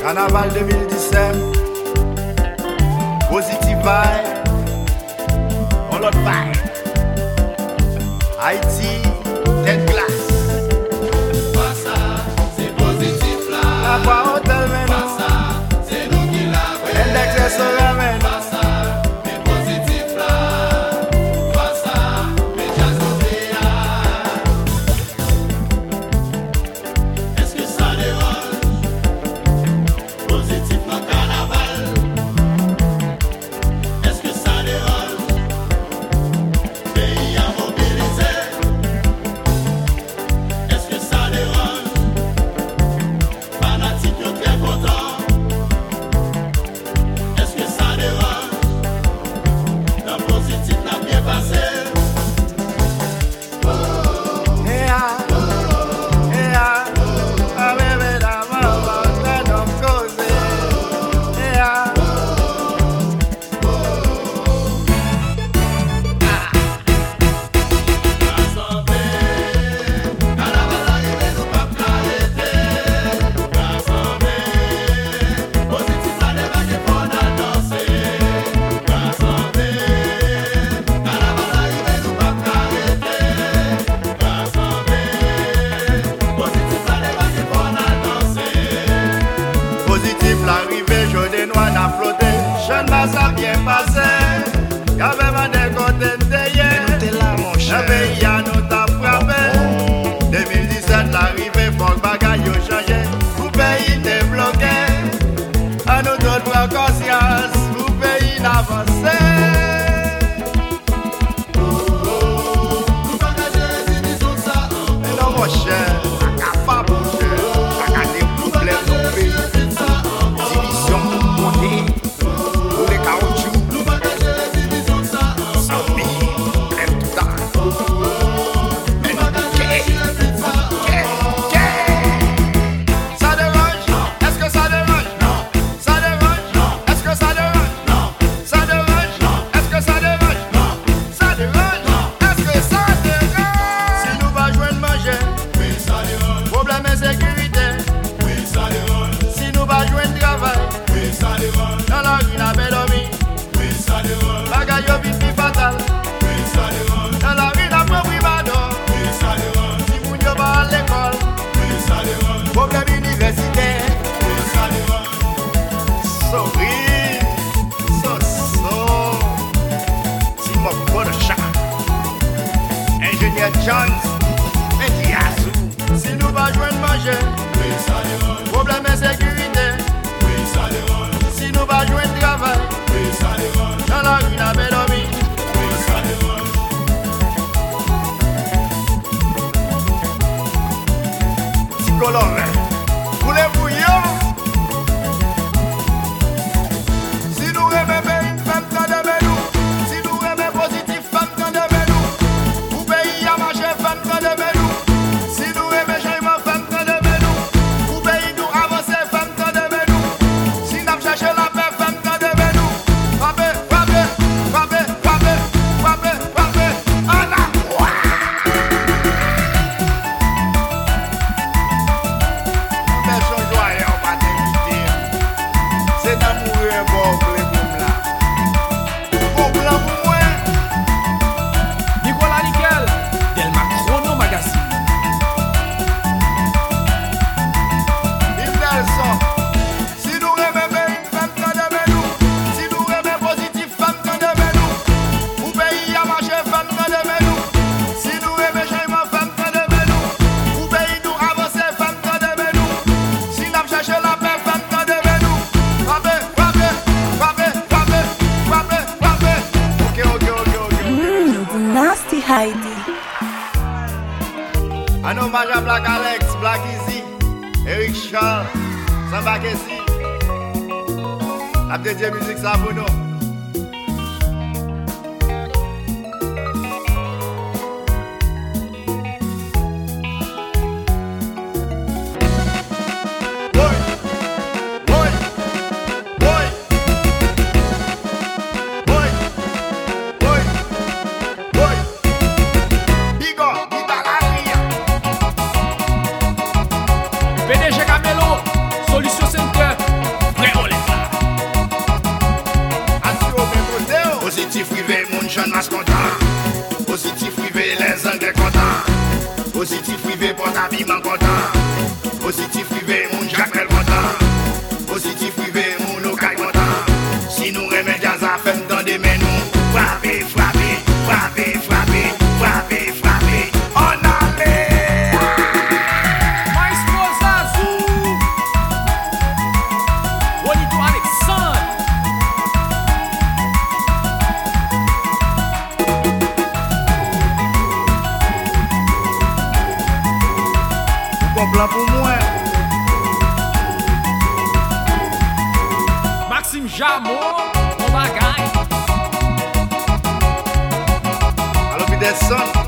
Carnaval 2017, Positive Vibe, on l'autre vibe. Haïti, tête glace. Pas ça, c'est positif là. La voix hôtel mais Pas ça, c'est nous qui l'avons. Index restaurant mais Pas ça, mais positif là. Pas ça, mais jazz Opéa. Est-ce que ça dérange? Positif dans carnaval. Est-ce que ça dérange? Pays à mobiliser. Est-ce que ça dérange? Fanatiques sont très contents. Est-ce que ça dérange? Dans positif n'a bien passé. Positif l'arrivée, jaune et noir n'a flotté. Jeune masse a bien passé. Y'avait pas de côté de J'avais hier nous t'a frappé. 2017 l'arrivée, faut que bagaille yo changé. Pour pays débloqué. À nous d'autres prendre conscience. Pour pays n'avancer. Mais non mon cher, incapable mon cher. Pas qu'à des problèmes dans le pays. Division pour monter. Pour les caoutchoucs. Sans billet, plein tout temps. Ça dérange? Est-ce que ça dérange? Non. Ça dérange? Non. Est-ce que ça dérange? Non. Ça dérange? Non. Est-ce que ça dérange? Non. Ça dérange? Non. Est-ce que ça dérange? Si nous pas joindre manger, Oui, ça dérange. problème insécurité. Oui, ça dérange. Si nous pas joindre travail, Oui, ça dérange. dans la rue n'a pas dormi. Oui, ça dérange. Bagaille yo vite plus fatal. Oui, ça dérange. Dans la rue n'a pas pris bado. Oui, ça dérange. Si moun yo pas à l'école, Oui, ça dérange. problème universitaire. Oui, ça dérange. Sorry, so. Si mon bon chat, ingénieur Jones, et Yazoo. Si nous pas joindre manger, Oui, ça dérange. problème insécurité. Oui, ça dérange. Si nous pas joindre travail, Oui, ça dérange. dans la rue n'a pas dormi. Oui, ça dérange. Si coloré, voulez-vous yo? Si nous remettons une femme dans de nous, si nous remettons positif femme dans de nous, pour pays à marcher femme dans de nous, si nous remettons changement femme dans de nous, pour pays nous avancer femme dans de nous, si nous cherchons la paix femme dans de nous, frappez, frappez, frappez, frappez, frappez, frappez, à la croix. Mais son joyeux, on va t'inviter. C'est d'amour et bon pour les bons là. Bon blanc pour moi. Nicolas Nickel, Delma Chrono Magazine. Yves Nelson. Si nous remettons une femme dans de nous, si nous remettons positif femme dans de nous, pour pays à marcher femme dans de nous, si nous remettons changement femme dans de nous, pour pays nous avancer femme dans de nous, si nous cherchons la paix femme dans de nous, frappez, frappez, frappez, frappez, frappez, frappez. Ok. The nasty Heidi. Un hommage à Black Alex, Black Easy, Eric Charles, Samba Kessi. La deuxième musique, ça pour nous. Boy, boy, boy, boy, boy, boy. Big up, Italia. PDG Camelo, Solution Center, Positif privé, les Anglais contents. Positif privé, pour habillement content. Positif privé, mon Jacques content. Positif privé, mon local content. Si nous remettons jazz à faire dans des menus, frappez, frappez, frappez, frappez, frappez, frappez. On allait. Ma esposa azul. Bonito Alexandre. Plan pour moi. Maxime Jamon, mon bagaille. Alors, Peterson.